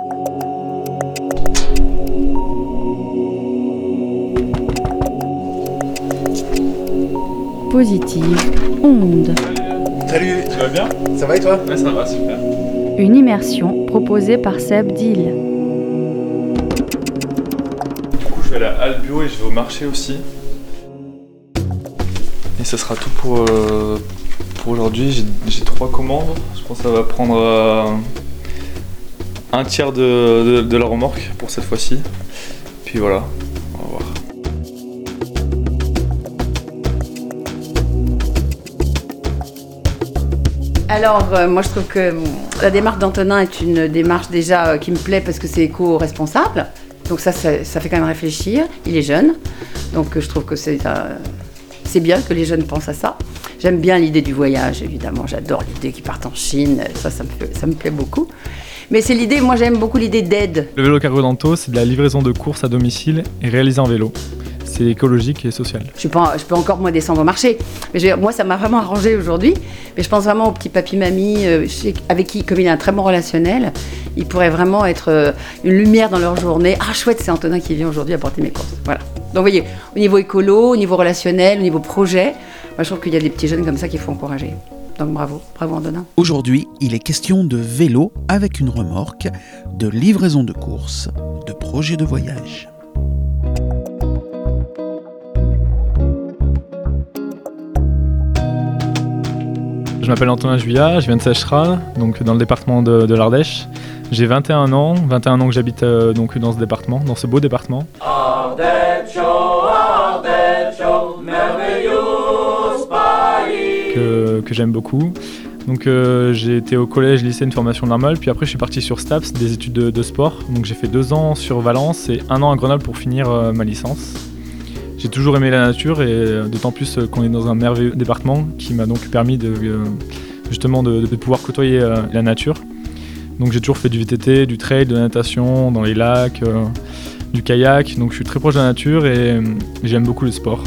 Positive onde. Salut, Tu vas bien ? ça va et toi ? Ouais, ça va, super. Une immersion proposée par Seb Dill. Du coup, je vais à la halle bio et je vais au marché aussi. Et ça sera tout pour aujourd'hui. J'ai 3 commandes. Je pense que ça va prendre un tiers de la remorque pour cette fois-ci. Puis voilà, on va voir. Alors, moi je trouve que la démarche d'Antonin est une démarche déjà qui me plaît parce que c'est éco-responsable. Donc ça fait quand même réfléchir. Il est jeune, donc je trouve que c'est bien que les jeunes pensent à ça. J'aime bien l'idée du voyage, évidemment. J'adore l'idée qu'ils partent en Chine. Ça me plaît beaucoup. Mais c'est l'idée, moi j'aime beaucoup l'idée d'aide. Le vélo cargo d'Anto, c'est de la livraison de courses à domicile et réalisée en vélo. C'est écologique et social. Je peux encore moi descendre au marché. Mais moi ça m'a vraiment arrangé aujourd'hui. Mais je pense vraiment au petit papy-mamie avec qui, comme il a un très bon relationnel, il pourrait vraiment être une lumière dans leur journée. Ah chouette, c'est Antonin qui vient aujourd'hui apporter mes courses. Voilà. Donc vous voyez, au niveau écolo, au niveau relationnel, au niveau projet, moi je trouve qu'il y a des petits jeunes comme ça qu'il faut encourager. Donc bravo Antonin. Aujourd'hui, il est question de vélo avec une remorque, de livraison de courses, de projets de voyage. Je m'appelle Antonin Juillat, je viens de Sècheras, donc dans le département de l'Ardèche. J'ai 21 ans que j'habite donc dans ce département, dans ce beau département. Ardèche, merveilleuse pays. Que j'aime beaucoup. Donc j'ai été au collège, lycée, une formation normale, puis après je suis parti sur STAPS, des études de sport. Donc j'ai fait 2 ans sur Valence et 1 an à Grenoble pour finir ma licence. J'ai toujours aimé la nature et d'autant plus qu'on est dans un merveilleux département qui m'a donc permis justement de pouvoir côtoyer la nature. Donc j'ai toujours fait du VTT, du trail, de la natation, dans les lacs, du kayak. Donc je suis très proche de la nature et j'aime beaucoup le sport.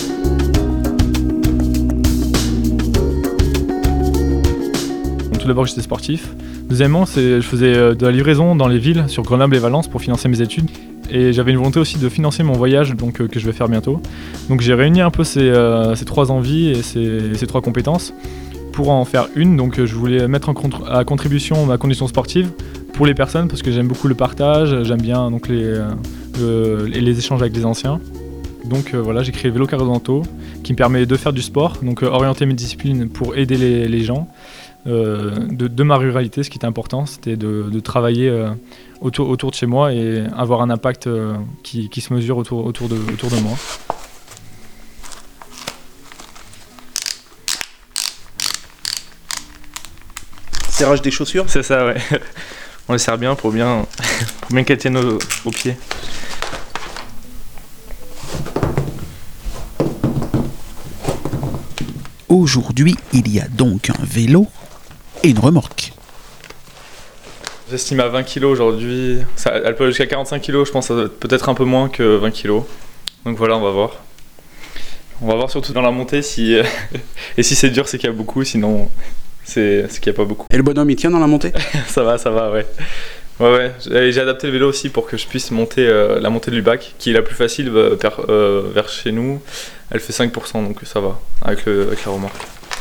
Donc, tout d'abord j'étais sportif. Deuxièmement, je faisais de la livraison dans les villes sur Grenoble et Valence pour financer mes études. Et j'avais une volonté aussi de financer mon voyage que je vais faire bientôt. Donc j'ai réuni un peu ces 3 envies et ces 3 compétences pour en faire une. Donc je voulais mettre à contribution ma condition sportive pour les personnes parce que j'aime beaucoup le partage, j'aime bien donc les échanges avec les anciens. Donc voilà, j'ai créé le vélo cargo d'Anto qui me permet de faire du sport, donc orienter mes disciplines pour aider les gens. De ma ruralité, ce qui était important, c'était de travailler autour de chez moi et avoir un impact qui se mesure autour de moi. Serrage des chaussures ? C'est ça, ouais. On les serre bien pour bien qu'elles tiennent aux pieds. Aujourd'hui, il y a donc un vélo et une remorque. J'estime à 20 kg aujourd'hui. Elle peut aller jusqu'à 45 kg, je pense, peut-être un peu moins que 20 kg. Donc voilà, on va voir. On va voir surtout dans la montée si et si c'est dur, c'est qu'il y a beaucoup, sinon c'est qu'il n'y a pas beaucoup. Et le bonhomme il tient dans la montée ? Ça va, ouais. Ouais. J'ai adapté le vélo aussi pour que je puisse monter la montée de Lubac, qui est la plus facile vers chez nous. Elle fait 5%, donc ça va, avec la remorque.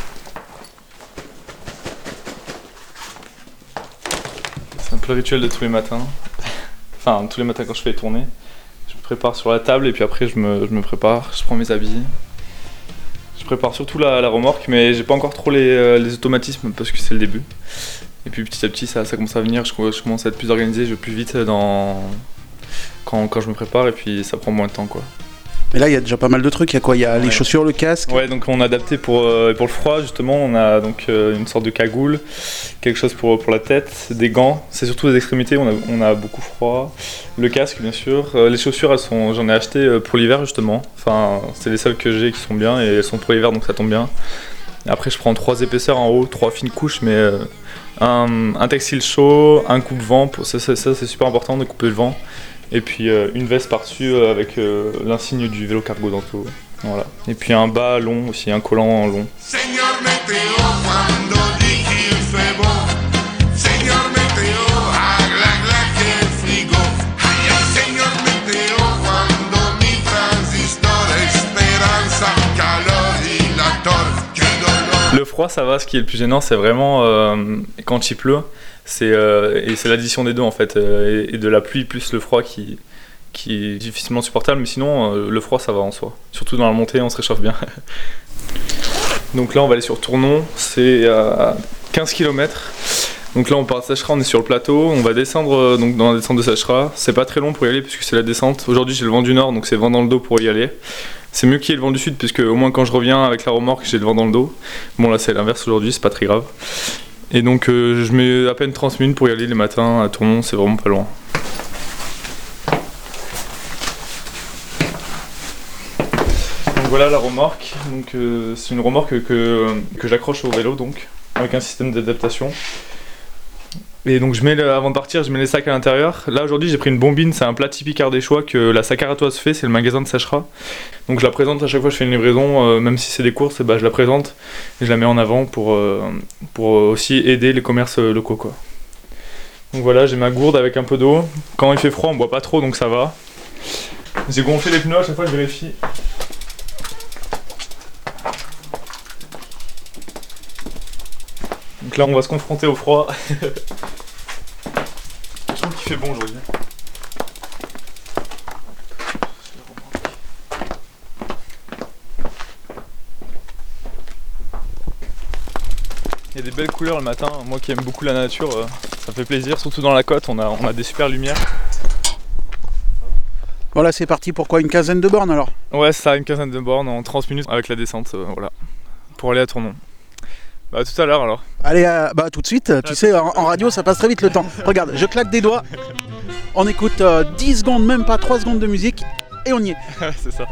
C'est un peu le rituel de tous les matins. Enfin, tous les matins quand je fais les tournées. Je me prépare sur la table et puis après je me prépare, je prends mes habits. Je prépare surtout la remorque, mais j'ai pas encore trop les automatismes parce que c'est le début. Et puis petit à petit ça commence à venir, je commence à être plus organisé, je vais plus vite quand je me prépare et puis ça prend moins de temps quoi. Mais là il y a déjà pas mal de trucs, il y a quoi ? Il y a les chaussures, le casque ? Ouais, donc on a adapté pour le froid justement, on a donc une sorte de cagoule, quelque chose pour la tête, des gants, c'est surtout les extrémités, on a beaucoup froid, le casque bien sûr, les chaussures j'en ai acheté pour l'hiver justement, enfin c'est les seules que j'ai qui sont bien et elles sont pour l'hiver donc ça tombe bien. Après je prends 3 épaisseurs en haut, 3 fines couches mais un textile chaud, un coupe-vent, ça c'est super important de couper le vent. Et puis une veste par-dessus avec l'insigne du vélo cargo d'Anto. Voilà. Et puis un bas long aussi, un collant long. Señor Meteo, cuando dije fue bon. Señor Meteo, agla, agla, que froid, ça va. Ce qui est le plus gênant, c'est vraiment quand il pleut. Et c'est l'addition des deux en fait, et de la pluie plus le froid qui est difficilement supportable. Mais sinon, le froid, ça va en soi. Surtout dans la montée, on se réchauffe bien. Donc là, on va aller sur Tournon. C'est à 15 km. Donc là, on part de Sacheras, on est sur le plateau. On va descendre donc dans la descente de Sacheras. C'est pas très long pour y aller puisque c'est la descente. Aujourd'hui, j'ai le vent du nord, donc c'est vent dans le dos pour y aller. C'est mieux qu'il y ait le vent du sud, puisque au moins quand je reviens avec la remorque, j'ai le vent dans le dos. Bon, là, c'est l'inverse aujourd'hui, c'est pas très grave. Et donc, je mets à peine 30 minutes pour y aller les matins à Tournon, c'est vraiment pas loin. Donc voilà la remorque. Donc, c'est une remorque que j'accroche au vélo, donc, avec un système d'adaptation. Et donc avant de partir, je mets les sacs à l'intérieur. Là aujourd'hui j'ai pris une bombine, c'est un plat typique ardéchois que la Sacaratoise fait, c'est le magasin de Sacheras. Donc je la présente à chaque fois que je fais une livraison, même si c'est des courses, je la présente et je la mets en avant pour aussi aider les commerces locaux, quoi. Donc voilà, j'ai ma gourde avec un peu d'eau. Quand il fait froid on boit pas trop donc ça va. J'ai gonflé les pneus, à chaque fois je vérifie. Donc là on va se confronter au froid. Je trouve qu'il fait bon aujourd'hui. Il y a des belles couleurs le matin, moi qui aime beaucoup la nature, ça fait plaisir, surtout dans la côte, on a des super lumières. Voilà, c'est parti pour quoi, une quinzaine de bornes alors? Ouais, c'est ça, une quinzaine de bornes en 30 minutes avec la descente, voilà, pour aller à Tournon. Bah tout à l'heure alors. Allez, tout de suite, tu sais, en radio ça passe très vite le temps. Regarde, je claque des doigts, on écoute 10 secondes, même pas 3 secondes de musique, et on y est. C'est ça.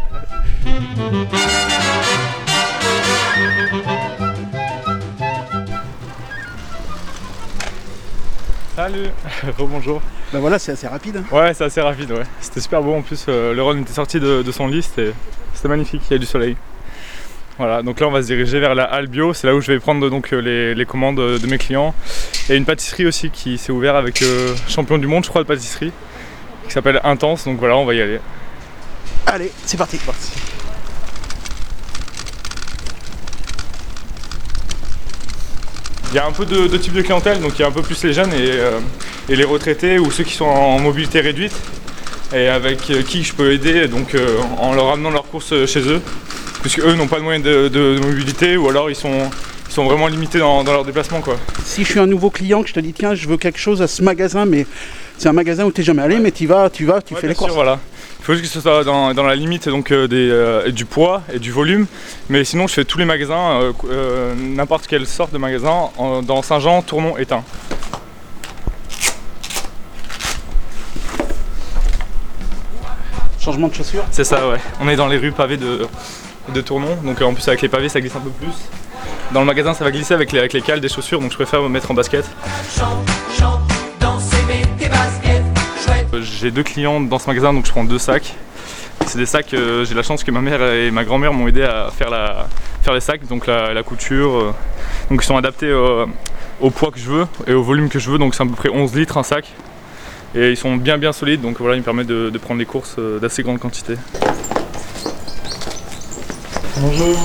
Salut. Rebonjour. Bah voilà, c'est assez rapide. Hein. Ouais, c'est assez rapide, ouais. C'était super beau en plus, le Rhône était sorti de son lit, c'était magnifique, il y a du soleil. Voilà, donc là on va se diriger vers la halle bio, c'est là où je vais prendre donc les commandes de mes clients. Il y a une pâtisserie aussi qui s'est ouverte avec champion du monde, je crois, de pâtisserie, qui s'appelle Intense, donc voilà, on va y aller. Allez, c'est parti. Il y a un peu de type de clientèle, donc il y a un peu plus les jeunes et les retraités ou ceux qui sont en mobilité réduite et avec qui je peux aider donc, en leur amenant leurs courses chez eux, puisque eux n'ont pas de moyens de mobilité ou alors ils sont vraiment limités dans leur déplacement, quoi. Si je suis un nouveau client que je te dis tiens je veux quelque chose à ce magasin, mais c'est un magasin où tu n'es jamais allé, mais tu fais les courses. Sûr, voilà. Il faut juste que ce soit dans la limite donc, du poids et du volume, mais sinon je fais tous les magasins, n'importe quelle sorte de magasin, dans Saint-Jean, Tournon, Étain. Changement de chaussures. C'est ça, ouais. On est dans les rues pavées de Tournon, donc en plus avec les pavés ça glisse un peu plus. Dans le magasin ça va glisser avec les cales des chaussures, donc je préfère me mettre en basket. Chante, dansez, mettez basket. J'ai 2 clients dans ce magasin, donc je prends 2 sacs. C'est des sacs, j'ai la chance que ma mère et ma grand-mère m'ont aidé à faire les sacs, donc la couture. Donc ils sont adaptés au poids que je veux et au volume que je veux, donc c'est à peu près 11 litres un sac. Et ils sont bien solides, donc voilà, ils me permettent de prendre des courses d'assez grande quantité. Bonjour.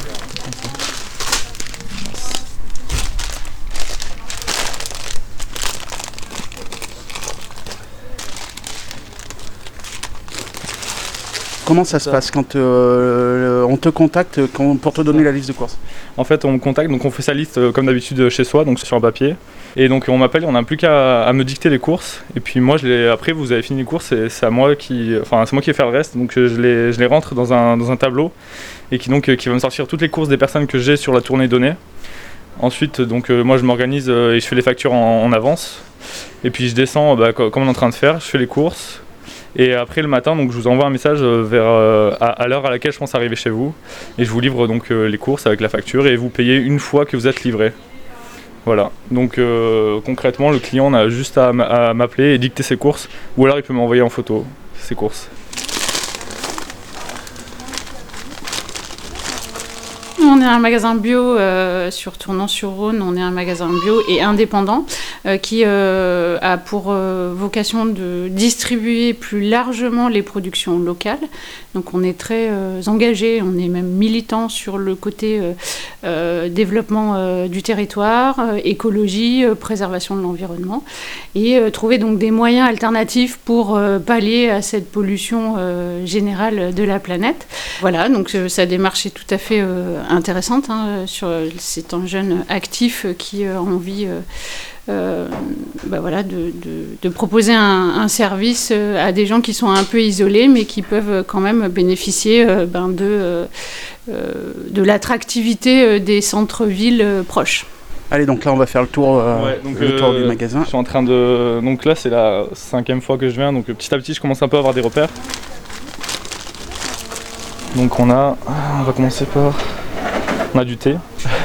Comment ça se passe quand on te contacte pour te donner la liste de courses? En fait, on me contacte, donc on fait sa liste comme d'habitude chez soi, donc sur un papier. Et donc on m'appelle, on n'a plus qu'à me dicter les courses. Et puis moi, après, vous avez fini les courses, c'est moi qui vais faire le reste. Donc je les rentre dans un tableau et qui va me sortir toutes les courses des personnes que j'ai sur la tournée donnée. Ensuite, donc moi je m'organise et je fais les factures en avance. Et puis je descends, comme on est en train de faire, je fais les courses. Et après le matin, donc, je vous envoie un message à l'heure à laquelle je pense arriver chez vous. Et je vous livre donc les courses avec la facture et vous payez une fois que vous êtes livré. Voilà, donc concrètement le client a juste à m'appeler et dicter ses courses. Ou alors il peut m'envoyer en photo ses courses. On on est un magasin bio sur Tournon-sur-Rhône, on est un magasin bio et indépendant qui a pour vocation de distribuer plus largement les productions locales. Donc on est très engagé, on est même militant sur le côté développement du territoire, écologie, préservation de l'environnement et trouver donc des moyens alternatifs pour pallier à cette pollution générale de la planète. Voilà, donc sa démarche est tout à fait intéressante. C'est un jeune actif qui a envie de proposer un service à des gens qui sont un peu isolés mais qui peuvent quand même bénéficier de l'attractivité des centres-villes proches. Allez, donc là on va faire le tour, tour du magasin. Je suis en train de... Donc là c'est la 5e fois que je viens, donc petit à petit je commence un peu à avoir des repères. Donc on va commencer par... On a du thé.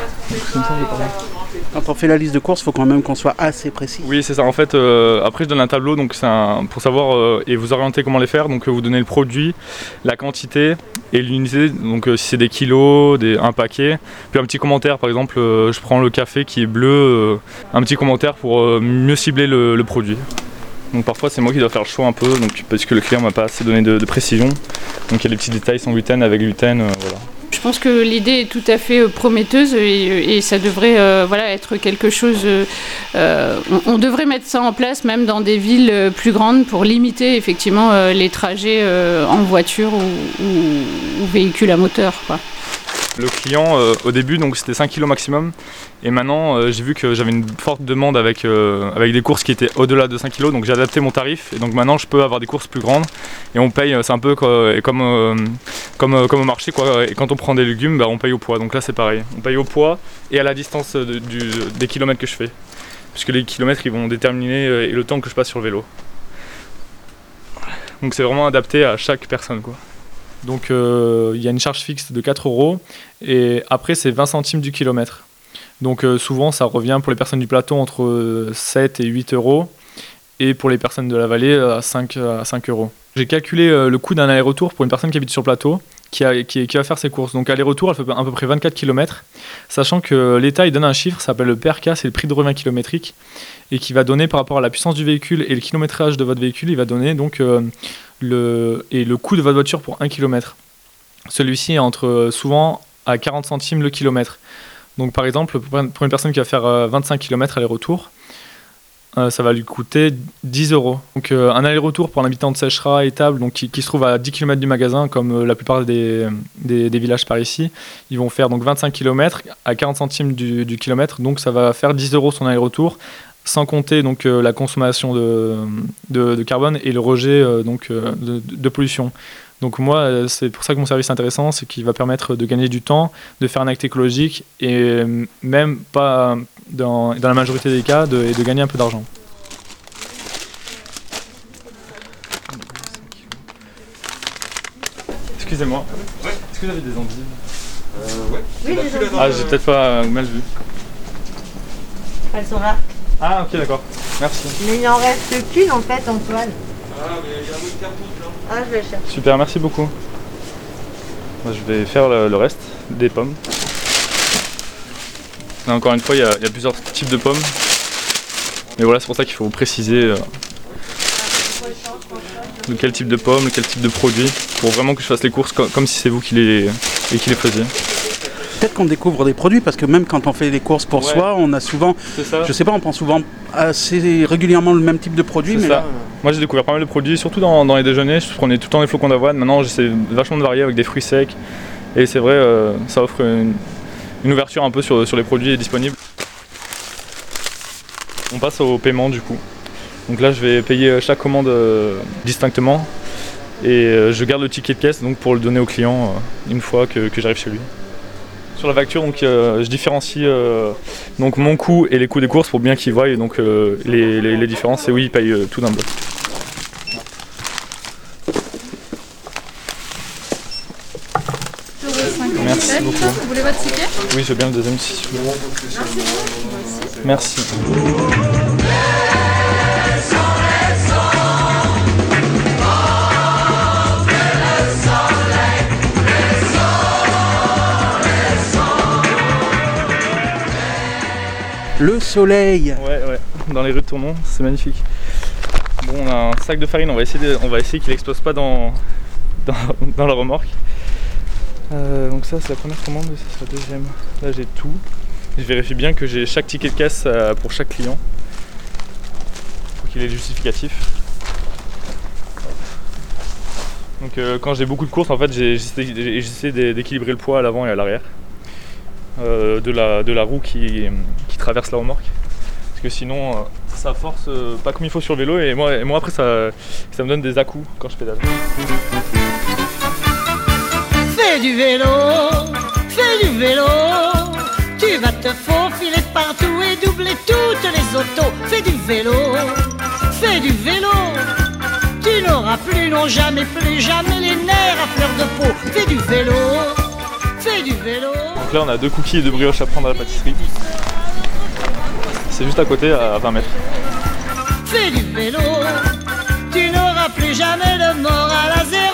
Quand on fait la liste de courses, il faut quand même qu'on soit assez précis. Oui, c'est ça. En fait, après je donne un tableau donc pour savoir et vous orienter comment les faire. Donc vous donnez le produit, la quantité et l'unité. Donc si c'est des kilos, un paquet. Puis un petit commentaire, par exemple, je prends le café qui est bleu, un petit commentaire pour mieux cibler le produit. Donc parfois c'est moi qui dois faire le choix un peu, donc, parce que le client m'a pas assez donné de précision. Donc il y a des petits détails sans gluten, avec gluten, voilà. Je pense que l'idée est tout à fait prometteuse et ça devrait être quelque chose... on devrait mettre ça en place même dans des villes plus grandes pour limiter effectivement les trajets en voiture ou véhicule à moteur, quoi. Le client, au début, donc c'était 5 kg maximum. Et maintenant, j'ai vu que j'avais une forte demande avec des courses qui étaient au-delà de 5 kg. Donc j'ai adapté mon tarif. Et donc maintenant, je peux avoir des courses plus grandes. Et on paye, c'est un peu comme au marché, quoi. Et quand on prend des légumes, on paye au poids. Donc là, c'est pareil. On paye au poids et à la distance des kilomètres que je fais. Puisque les kilomètres, ils vont déterminer le temps que je passe sur le vélo. Donc c'est vraiment adapté à chaque personne, quoi. Donc il y a une charge fixe de 4 € et après c'est 20 centimes du kilomètre. Donc souvent ça revient pour les personnes du plateau entre 7 et 8 € et pour les personnes de la vallée à 5 €. J'ai calculé le coût d'un aller-retour pour une personne qui habite sur le plateau qui va faire ses courses. Donc aller-retour elle fait à peu près 24 km, sachant que l'État il donne un chiffre, ça s'appelle le PRK, c'est le prix de revient kilométrique, et qui va donner par rapport à la puissance du véhicule et le kilométrage de votre véhicule, il va donner donc le coût de votre voiture pour 1 km. Celui-ci est souvent à 40 centimes le kilomètre. Donc par exemple, pour une personne qui va faire 25 km aller-retour, ça va lui coûter 10 €. Donc un aller-retour pour un habitant de Sécheras, Étable, donc qui se trouve à 10 km du magasin, comme la plupart des villages par ici, ils vont faire donc 25 km à 40 centimes du kilomètre, donc ça va faire 10 € son aller-retour, sans compter donc la consommation de carbone et le rejet de pollution. Donc moi, c'est pour ça que mon service est intéressant, c'est qu'il va permettre de gagner du temps, de faire un acte écologique et même pas dans la majorité des cas, et de gagner un peu d'argent. Excusez-moi, est-ce que vous avez des endives? Ouais. Oui, des endives. Ah, j'ai peut-être pas mal vu. Elles sont là. Ah, ok, d'accord. Merci. Mais il n'en reste qu'une en fait, Antoine. Ah, mais il y a un autre carton là. Ah, je vais le chercher. Super, merci beaucoup. Moi, je vais faire le reste des pommes. Là, encore une fois, il y a plusieurs types de pommes. Mais voilà, c'est pour ça qu'il faut préciser de quel type de pommes, quel type de produit, pour vraiment que je fasse les courses comme si c'est vous qui les faisiez. Peut-être qu'on découvre des produits, parce que même quand on fait les courses pour soi, on a souvent, je sais pas, on prend souvent assez régulièrement le même type de produit. Mais là, moi j'ai découvert pas mal de produits, surtout dans les déjeuners, je prenais tout le temps des flocons d'avoine, maintenant j'essaie vachement de varier avec des fruits secs, et c'est vrai, ça offre une ouverture un peu sur les produits disponibles. On passe au paiement du coup. Donc là je vais payer chaque commande distinctement, et je garde le ticket de caisse donc pour le donner au client une fois que j'arrive chez lui. Sur la facture, donc, je différencie donc mon coût et les coûts des courses pour bien qu'ils voient donc, les différences. Et oui, ils payent tout d'un bloc. Merci beaucoup. Vous voulez votre ticket? Oui, je veux bien le deuxième si vous voulez. Merci. Le soleil. Ouais, dans les rues de Tournon, c'est magnifique. Bon, on a un sac de farine, on va essayer qu'il n'explose pas dans la remorque. Donc ça c'est la première commande, ça c'est la deuxième. Là j'ai tout. Je vérifie bien que j'ai chaque ticket de caisse pour chaque client. Faut qu'il ait le justificatif. Donc quand j'ai beaucoup de courses, en fait j'essaie d'équilibrer le poids à l'avant et à l'arrière de la roue qui traverse la remorque. Parce que sinon ça force pas comme il faut sur le vélo et moi après ça me donne des à-coups quand je pédale. Fais du vélo, tu vas te faufiler partout et doubler toutes les autos. Fais du vélo, tu n'auras plus, non jamais, plus jamais les nerfs à fleur de peau. Fais du vélo. Donc là on a 2 cookies et 2 brioches à prendre à la pâtisserie. C'est juste à côté à 20 mètres. Fais du vélo, tu n'auras plus jamais le moral à zéro.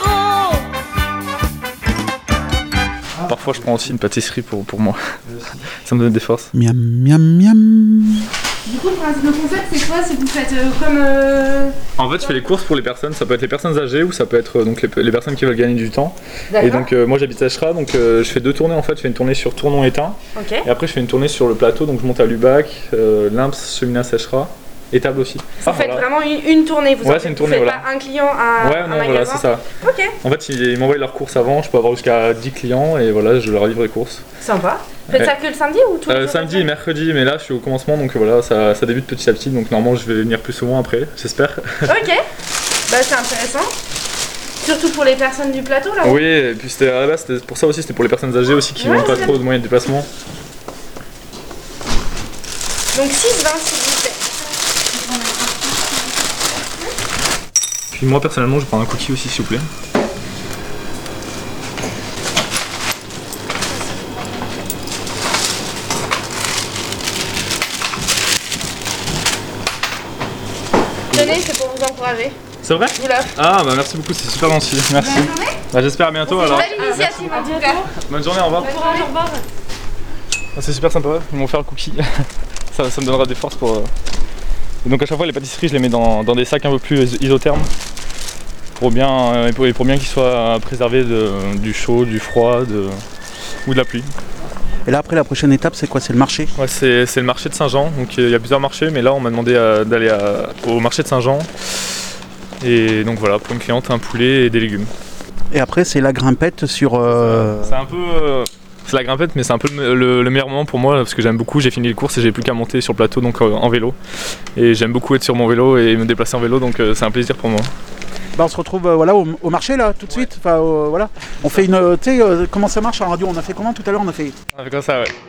Parfois je prends aussi une pâtisserie pour moi. Ça me donne des forces. Miam, miam, miam. Du coup, le concept, c'est quoi? C'est que vous faites comme... En fait, je fais les courses pour les personnes. Ça peut être les personnes âgées ou ça peut être donc les personnes qui veulent gagner du temps. Et donc, moi, j'habite à Chera, donc je fais 2 tournées en fait. Je fais une tournée sur Tournon-Étain. Okay. Et après, je fais une tournée sur le plateau. Donc, je monte à Lubac, Limps, Cheminas, Chera. Et Table aussi. Vous faites vraiment une tournée, vous c'est une tournée, faites voilà. Pas un client à ouais, non, un magasin. voilà, c'est ça. Ok. En fait, ils m'envoient leurs courses avant. Je peux avoir jusqu'à 10 clients et voilà, je leur livre les courses. Sympa. Vous faites ça que le samedi ou tout le jour? Samedi et mercredi, mais là je suis au commencement donc voilà, ça débute petit à petit, donc normalement je vais venir plus souvent après, j'espère. Ok, bah c'est intéressant. Surtout pour les personnes du plateau là. Oui, et puis c'était à la base, c'était pour ça aussi, c'était pour les personnes âgées aussi qui n'ont pas trop de moyens de déplacement. Donc 6,20 s'il vous plaît. Puis moi personnellement je vais prendre un cookie aussi s'il vous plaît. Tenez, c'est pour vous encourager. C'est vrai? Je vous l'offre. Ah bah merci beaucoup, c'est super gentil, merci. Bonne journée. Bah, j'espère à bientôt alors. Belle initiative en tout cas. Bonne journée, au revoir. Bon courage, au revoir. Ah, c'est super sympa, ils m'ont fait un cookie. ça me donnera des forces pour... Et donc à chaque fois les pâtisseries je les mets dans des sacs un peu plus isothermes pour bien qu'ils soient préservés du chaud, du froid ou de la pluie. Et là après la prochaine étape c'est quoi? C'est le marché? Ouais, c'est le marché de Saint-Jean, donc il y a plusieurs marchés mais là on m'a demandé d'aller au marché de Saint-Jean. Et donc voilà, pour une cliente, un poulet et des légumes. Et après c'est la grimpette sur... C'est un peu... C'est la grimpette mais c'est un peu le meilleur moment pour moi parce que j'aime beaucoup, j'ai fini les courses et j'ai plus qu'à monter sur le plateau donc en vélo. Et j'aime beaucoup être sur mon vélo et me déplacer en vélo donc c'est un plaisir pour moi. Bah on se retrouve voilà, au marché là tout de suite. Enfin, voilà. On fait une... tu sais comment ça marche en radio? On a fait comment tout à l'heure? On a fait comme ça, ouais.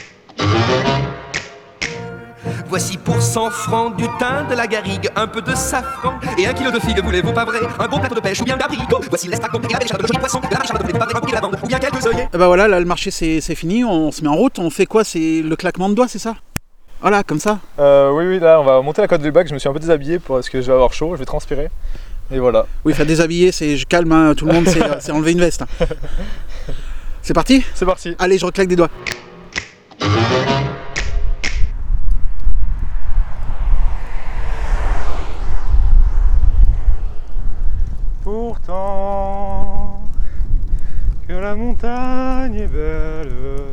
Voici pour 100 francs du thym, de la garrigue, un peu de safran et 1 kilo de figues, voulez-vous pas vrai? Un bon plateau de pêche ou bien d'abricot. Voici l'estragon et la belle de jolis poissons, de la marchande de pas vrai, un peu de lavande ou bien quelques œillets. Et bah voilà, là le marché c'est fini, on se met en route, on fait quoi? C'est le claquement de doigts, c'est ça? Voilà, comme ça? Oui, là on va monter la côte du bac, je me suis un peu déshabillé parce que je vais avoir chaud, je vais transpirer. Et voilà. Oui, enfin déshabillé, c'est je calme, hein, tout le monde, c'est enlever une veste. Hein. C'est parti? C'est parti. Allez, je reclaque des doigts. Pourtant que la montagne est belle,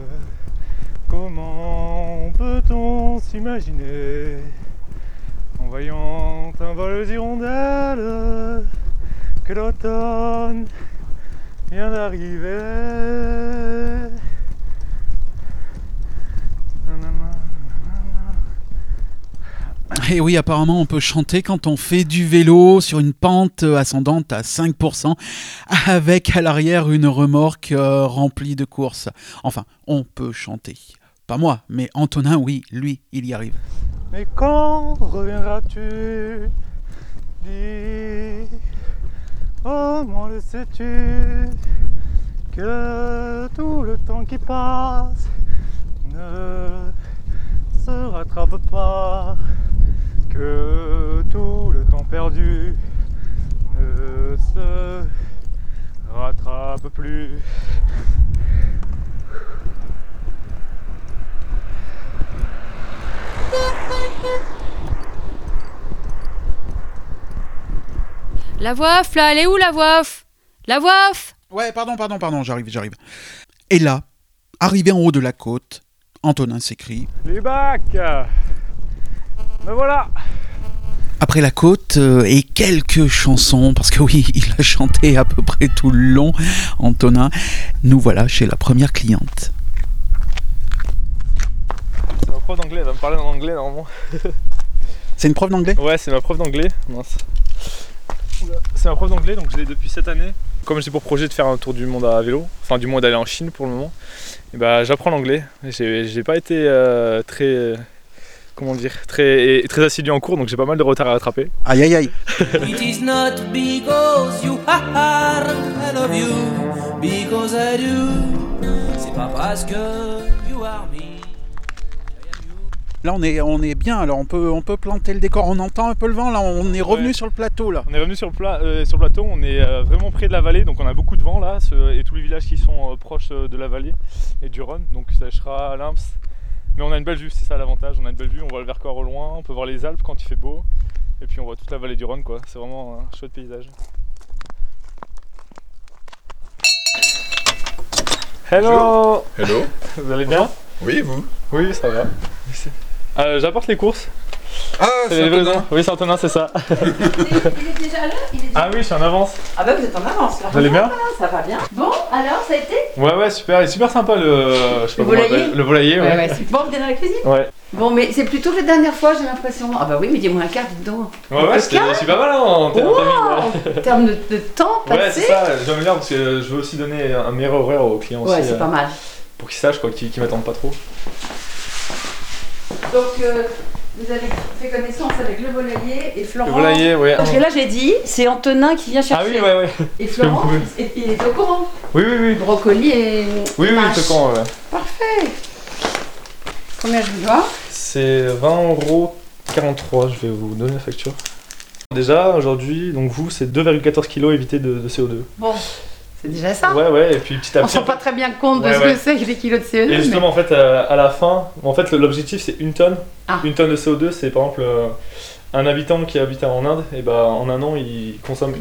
comment peut-on s'imaginer en voyant un vol d'hirondelles que l'automne vient d'arriver. Et oui, apparemment, on peut chanter quand on fait du vélo sur une pente ascendante à 5%, avec à l'arrière une remorque remplie de courses. Enfin, on peut chanter. Pas moi, mais Antonin, oui, lui, il y arrive. Mais quand reviendras-tu? Dis, au moins le sais-tu, que tout le temps qui passe ne se rattrape pas, que tout le temps perdu ne se rattrape plus. La voix off, là, elle est où la voix off? La voix off! Ouais, pardon, j'arrive. Et là, arrivé en haut de la côte, Antonin s'écrie: Lubac! Me voilà! Après la côte et quelques chansons, parce que oui, il a chanté à peu près tout le long, Antonin, nous voilà chez la première cliente. C'est ma prof d'anglais, elle va me parler en anglais normalement. C'est une prof d'anglais? Ouais, c'est ma prof d'anglais. Mince. C'est ma prof d'anglais, donc je l'ai depuis cette année. Comme j'ai pour projet de faire un tour du monde à vélo, enfin du moins d'aller en Chine pour le moment, et bah, j'apprends l'anglais. J'ai pas été très assidu en cours, donc j'ai pas mal de retard à rattraper. Aïe aïe aïe. It is not because you are, I love you, because I do. C'est pas parce que you are me. Là on est bien, alors on peut planter le décor, on entend un peu le vent, là on est revenu sur le plateau là. On est revenu sur le plateau, on est vraiment près de la vallée, donc on a beaucoup de vent là, et tous les villages qui sont proches de la vallée et du Rhône, donc Sechra, Limps. Mais on a une belle vue, c'est ça l'avantage, on a une belle vue, on voit le Vercors au loin, on peut voir les Alpes quand il fait beau, et puis on voit toute la vallée du Rhône quoi, c'est vraiment un chouette paysage. Hello. Hello. Vous allez bien? Oui, vous? Oui, ça va. J'apporte les courses. Ah, c'est Antonin. Oui, c'est Antonin, c'est ça. Il est déjà là? Ah oui, je suis en avance. Ah bah vous êtes en avance là. Vous allez bien? Ça va bien. Bon, alors ça a été? Ouais, super, il est super sympa le volailler. Le volailler, ouais. Ouais, c'est bon, vous êtes dans la cuisine? Ouais. Bon, mais c'est plutôt la dernière fois, j'ai l'impression. Ah bah oui, mais dis-moi un quart, dites donc. Ouais, c'est pas mal hein, en termes de temps passé. Ouais, c'est ça, j'aime bien parce que je veux aussi donner un meilleur horaire aux clients aussi. Ouais, c'est pas mal. Pour qu'ils sachent, quoi, qu'ils m'attendent pas trop. Donc, vous avez fait connaissance avec le volailler et Florent. Le volailler, ouais. Parce que là, j'ai dit, c'est Antonin qui vient chercher. Ah oui, ouais. Et Florent, il est au courant. Oui. Brocoli et. Oui, il est au courant, ouais. Parfait. Combien je vous dois? C'est 20,43 €, je vais vous donner la facture. Déjà, aujourd'hui, donc vous, c'est 2,14 kg évité de CO2. Bon. C'est déjà ça. Ouais, et puis petit à petit. On se rend pas très bien compte de ce que c'est que les kilos de CO2. Et justement, en fait, à la fin, l'objectif c'est 1 tonne. Ah. 1 tonne de CO2, c'est par exemple un habitant qui habite en Inde, et bah en un an il consomme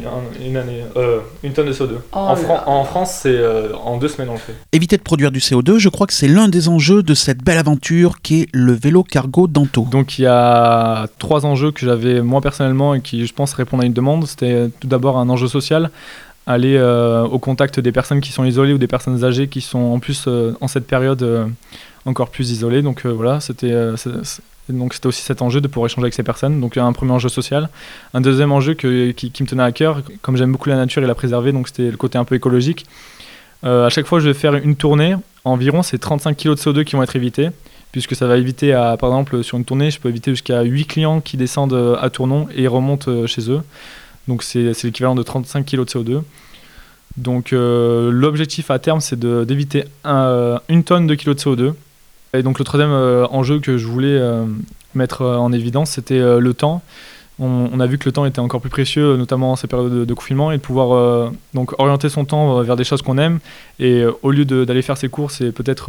une tonne de CO2. En France, c'est en 2 semaines on le fait. Éviter de produire du CO2, je crois que c'est l'un des enjeux de cette belle aventure qui est le vélo cargo d'Anto. Donc il y a 3 enjeux que j'avais moi personnellement et qui je pense répondent à une demande. C'était tout d'abord un enjeu social. Aller au contact des personnes qui sont isolées ou des personnes âgées qui sont en plus en cette période encore plus isolées. Donc voilà, c'était aussi cet enjeu de pouvoir échanger avec ces personnes. Donc un premier enjeu social. Un deuxième enjeu qui me tenait à cœur, comme j'aime beaucoup la nature et la préserver, donc c'était le côté un peu écologique. À chaque fois que je vais faire une tournée, environ c'est 35 kg de CO2 qui vont être évités, puisque ça va éviter, par exemple sur une tournée, je peux éviter jusqu'à 8 clients qui descendent à Tournon et remontent chez eux. Donc c'est l'équivalent de 35 kg de CO2. Donc l'objectif à terme, c'est d'éviter 1 tonne de kilos de CO2. Et donc le troisième enjeu que je voulais mettre en évidence, c'était le temps. On a vu que le temps était encore plus précieux, notamment en ces périodes de confinement, et de pouvoir donc orienter son temps vers des choses qu'on aime. Et au lieu d'aller faire ses courses et peut-être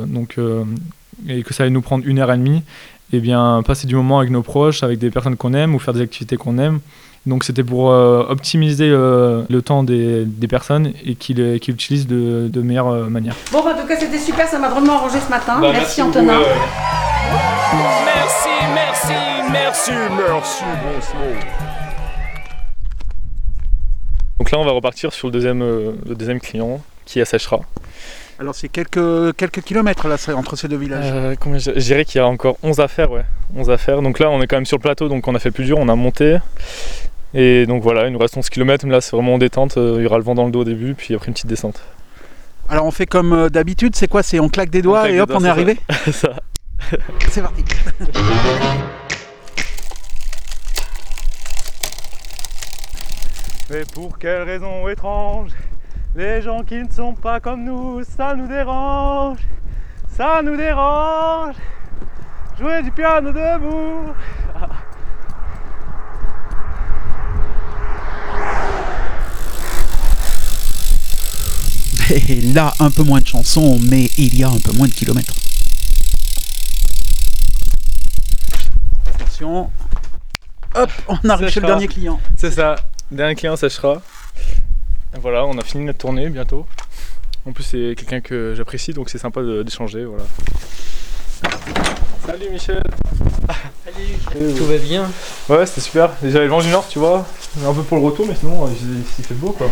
et que ça allait nous prendre 1h30, et bien passer du moment avec nos proches, avec des personnes qu'on aime ou faire des activités qu'on aime. Donc c'était pour optimiser le temps des personnes et qu'ils l'utilisent de meilleure manière. Bon, en tout cas, c'était super, ça m'a vraiment arrangé ce matin. Bah, merci Antonin. Merci. Donc là, on va repartir sur le deuxième client qui est à Sechra. Alors c'est quelques kilomètres là, entre ces deux villages. Je dirais qu'il y a encore 11 à faire, ouais. 11 à faire. Donc là, on est quand même sur le plateau, donc on a fait le plus dur, on a monté. Et donc voilà, il nous reste 11 km, mais là c'est vraiment en détente, il y aura le vent dans le dos au début, puis après une petite descente. Alors on fait comme d'habitude, c'est quoi? C'est on claque des doigts et hop, on est arrivé. Ça. C'est parti. Mais pour quelle raison étrange, les gens qui ne sont pas comme nous, ça nous dérange. Jouer du piano debout. Et là, un peu moins de chansons, mais il y a un peu moins de kilomètres. Attention. Hop, on arrive chez le dernier client. C'est ça, dernier client séchera. Voilà, on a fini notre tournée bientôt. En plus, c'est quelqu'un que j'apprécie, donc c'est sympa d'échanger. Voilà. Salut Michel. Salut. Tout va bien? Ouais, c'était super. Déjà, les vents du Nord, tu vois, un peu pour le retour, mais sinon, il fait beau quoi.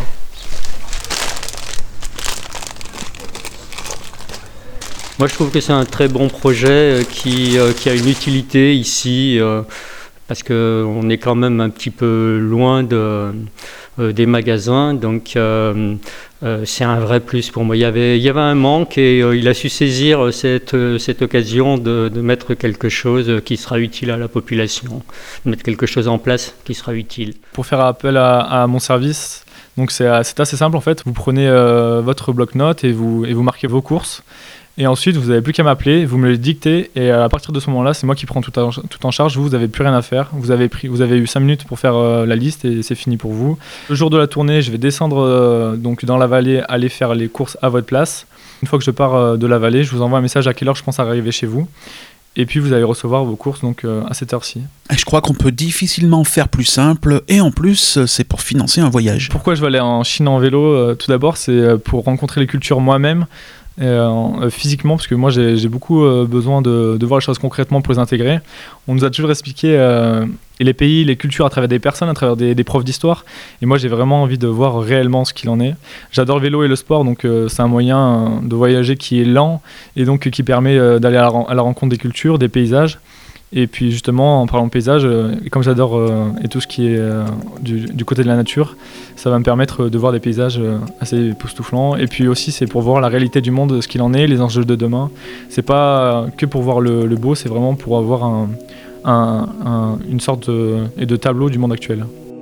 Moi, je trouve que c'est un très bon projet qui a une utilité ici, parce qu'on est quand même un petit peu loin des magasins, donc c'est un vrai plus pour moi. Il y avait un manque et il a su saisir cette occasion de mettre quelque chose qui sera utile à la population, de mettre quelque chose en place qui sera utile. Pour faire appel à mon service, donc c'est assez simple en fait. Vous prenez votre bloc-notes et vous marquez vos courses. Et ensuite, vous n'avez plus qu'à m'appeler, vous me les dictez, et à partir de ce moment-là, c'est moi qui prends tout en charge. Vous n'avez plus rien à faire. Vous avez eu 5 minutes pour faire la liste et c'est fini pour vous. Le jour de la tournée, je vais descendre donc dans la vallée, aller faire les courses à votre place. Une fois que je pars de la vallée, je vous envoie un message à quelle heure je pense arriver chez vous. Et puis vous allez recevoir vos courses donc à cette heure-ci. Je crois qu'on peut difficilement faire plus simple, et en plus, c'est pour financer un voyage. Pourquoi je vais aller en Chine en vélo? Tout d'abord, c'est pour rencontrer les cultures moi-même. Physiquement, parce que moi j'ai beaucoup besoin de voir les choses concrètement pour les intégrer. On nous a toujours expliqué les pays, les cultures à travers des personnes, à travers des profs d'histoire, et moi j'ai vraiment envie de voir réellement ce qu'il en est. J'adore le vélo et le sport, donc c'est un moyen de voyager qui est lent et donc qui permet d'aller à la rencontre des cultures, des paysages. Et puis justement, en parlant de paysage, et comme j'adore et tout ce qui est du côté de la nature, ça va me permettre de voir des paysages assez époustouflants. Et puis aussi, c'est pour voir la réalité du monde, ce qu'il en est, les enjeux de demain. C'est pas que pour voir le beau, c'est vraiment pour avoir une sorte de tableau du monde actuel.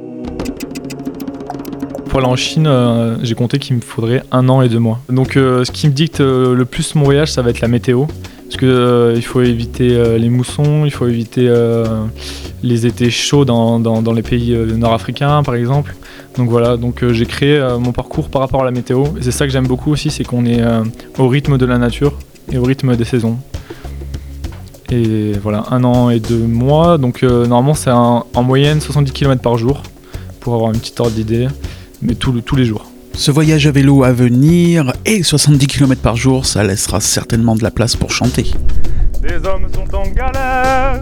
Pour aller en Chine, j'ai compté qu'il me faudrait 1 an et 2 mois. Donc ce qui me dicte le plus mon voyage, ça va être la météo. Parce qu'il faut éviter les moussons, il faut éviter les étés chauds dans les pays nord-africains par exemple. Donc voilà, j'ai créé mon parcours par rapport à la météo. Et c'est ça que j'aime beaucoup aussi, c'est qu'on est au rythme de la nature et au rythme des saisons. Et voilà, 1 an et 2 mois. Donc normalement c'est en moyenne 70 km par jour pour avoir une petite ordre d'idée, mais tous les jours. Ce voyage à vélo à venir et 70 km par jour, ça laissera certainement de la place pour chanter. Les hommes sont en galère.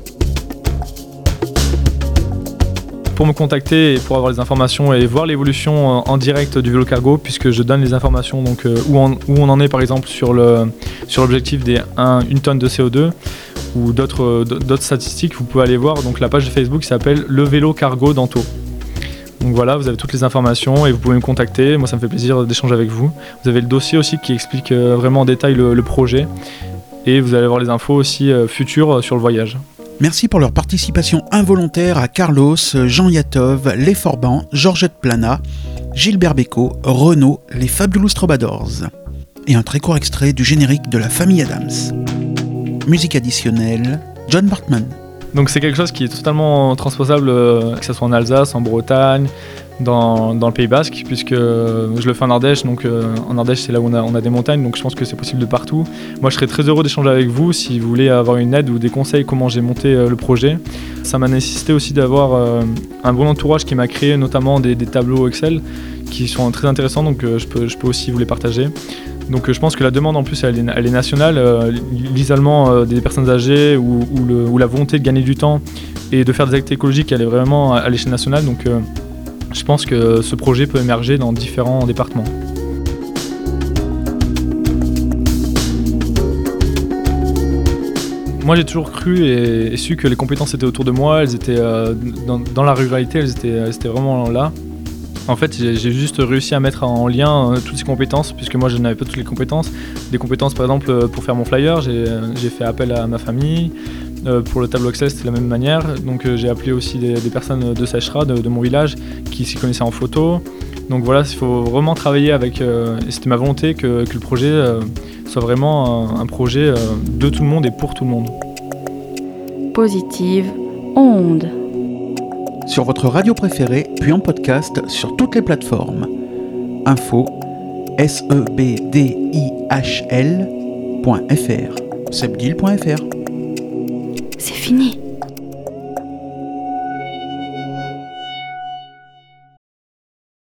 Pour me contacter et pour avoir les informations et voir l'évolution en direct du vélo cargo, puisque je donne les informations donc, où on en est par exemple sur l'objectif des 1 tonne de CO2 ou d'autres statistiques, vous pouvez aller voir donc, la page de Facebook qui s'appelle Le Vélo Cargo d'Anto. Donc voilà, vous avez toutes les informations et vous pouvez me contacter. Moi, ça me fait plaisir d'échanger avec vous. Vous avez le dossier aussi qui explique vraiment en détail le projet. Et vous allez avoir les infos aussi futures sur le voyage. Merci pour leur participation involontaire à Carlos, Jean Yatov, Les Forbans, Georgette Plana, Gilbert Bécaud, Renaud, les Fabulous Troubadours. Et un très court extrait du générique de La Famille Adams. Musique additionnelle, John Bartman. Donc c'est quelque chose qui est totalement transposable, que ce soit en Alsace, en Bretagne, dans le Pays Basque, puisque je le fais en Ardèche, donc en Ardèche c'est là où on a des montagnes, donc je pense que c'est possible de partout. Moi je serais très heureux d'échanger avec vous si vous voulez avoir une aide ou des conseils comment j'ai monté le projet. Ça m'a nécessité aussi d'avoir un bon entourage qui m'a créé notamment des tableaux Excel qui sont très intéressants, donc je peux aussi vous les partager. Donc je pense que la demande en plus elle est nationale, l'isolement des personnes âgées ou la volonté de gagner du temps et de faire des actes écologiques elle est vraiment à l'échelle nationale, donc je pense que ce projet peut émerger dans différents départements. Moi j'ai toujours cru et su que les compétences étaient autour de moi, elles étaient dans la ruralité, elles étaient vraiment là. En fait, j'ai juste réussi à mettre en lien toutes ces compétences, puisque moi je n'avais pas toutes les compétences. Des compétences par exemple pour faire mon flyer, j'ai fait appel à ma famille. Pour le tableau Excel, c'était de la même manière. Donc j'ai appelé aussi des personnes de Séchera, de mon village, qui s'y connaissaient en photo. Donc voilà, il faut vraiment travailler avec... et c'était ma volonté que le projet soit vraiment un projet de tout le monde et pour tout le monde. Positive Onde. Sur votre radio préférée, puis en podcast sur toutes les plateformes. Info sebdihl.fr sebdihl.fr. C'est fini.